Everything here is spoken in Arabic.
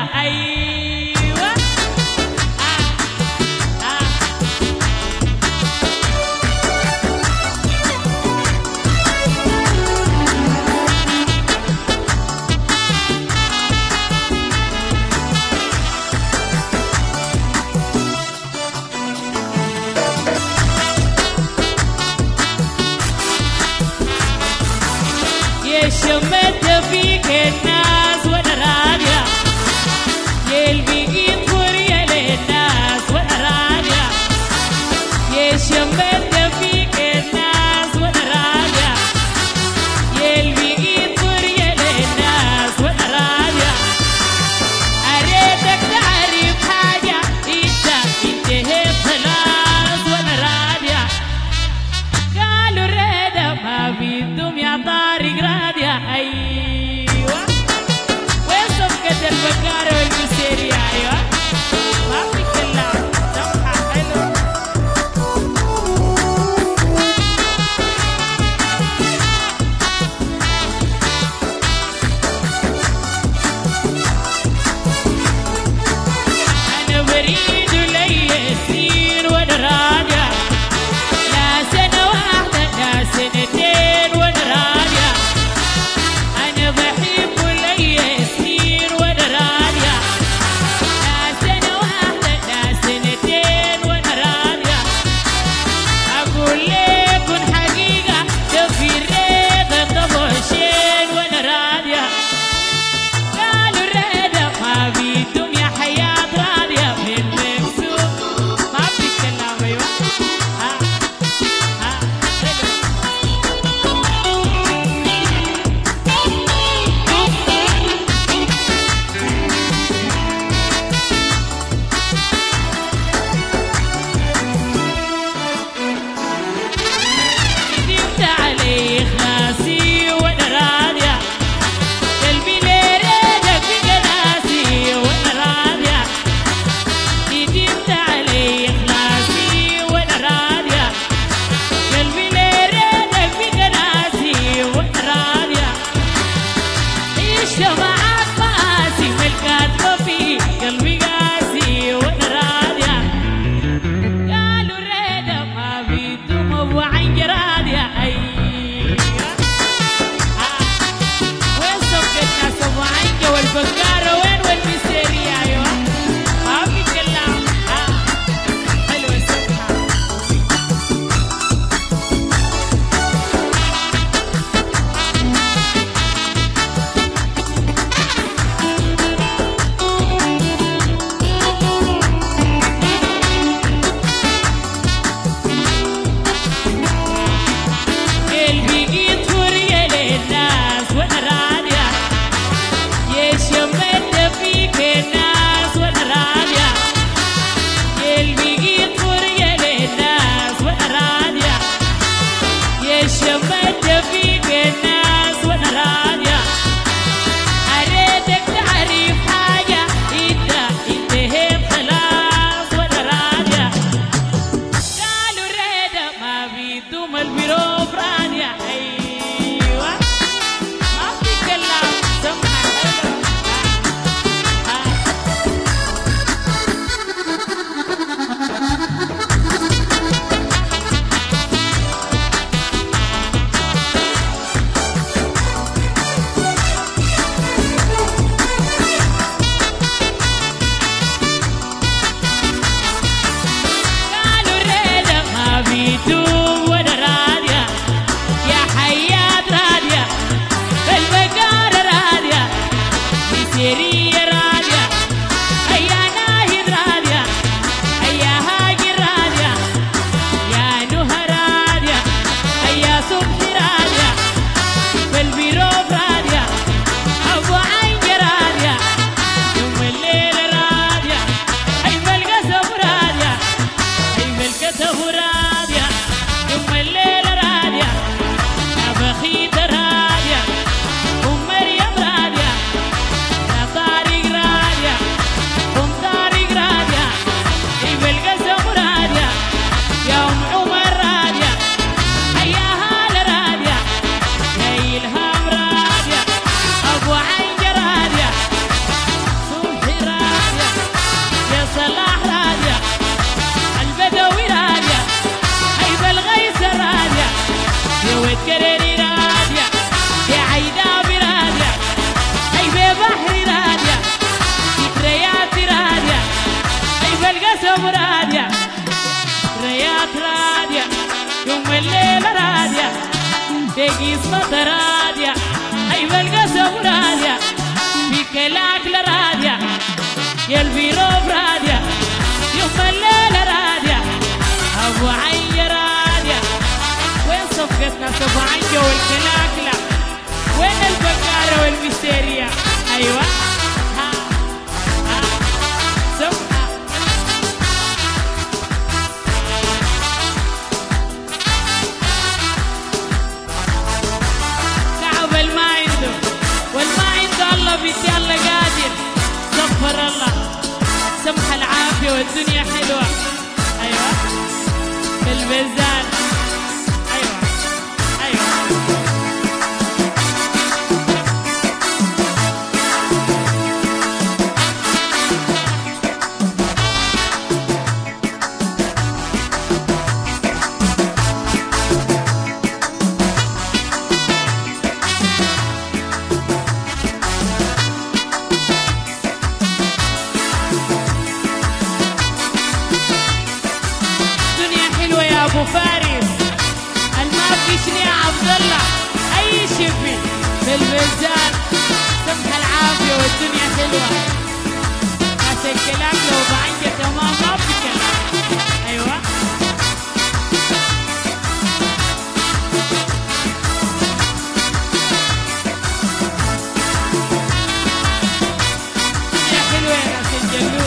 أيوة شمت فيك الناس وانا راضية يا البيجي فرية للناس وانا راضية يا شمت فيك الناس وانا راضية يا البيجي فرية للناس وانا راضية اريدك تعرف حاجة انتهيت خلاص وانا راضية قالوا ريدة ما بيدهم يا طارق راضية أيوة وين صفقة البقارة والمسيرية أيوة ما في كلام سمحة حلو أنا بريد لي يسير وأنا راضية لا سنة واحدة لا سنتين وأنا راضية أنا بحب لي يسير وأنا راضية لا سنة واحدة لا سنتين وأنا راضية أقول لكم حقيقة ده في الريدة طبوشين وأنا راضية قالوا الريدة ما بيدهم يا حياة راضية من مكسوب ما في كلام أيوة ندمت علي إخلاصي وأنا راضية قلبي لريدك بقناسي وأنا راضية ندمت علي إخلاصي وأنا راضية قلبي لريدك بقناسي وأنا راضية عيش معاك مآسي ملكات ما في قلبي قاسي وأنا راضية قالوا الريدة ما بيدوم أبو عنج راضية أيوة وين صفقة ناس أبو عنج والبقارة وين والمسيرية أيوة ما في كلام حلوة الصفحة قسمة راضية أيوة القسم راضية فيك الأكل راضية يا البيروف راضية يوم الليلة راضية أبو عين راضية وين صفقتنا صفو عنجة والكلاكلة وين البقارة والميستيريا أيوة ها ها صفحة كعب الما عنده والما عنده الله بيدي الله قادر صفر الله سمح العافية والدنيا حلوة أيوة في الميزان أيوة أيوة أبو فارس المافيشني يا عبد الله أي شفي في الميزان سمح العافية والدنيا حلوة ناس الكلام لو بعيدة تمام ما في كلام أيوة الدنيا حلوة يا ناس الجلود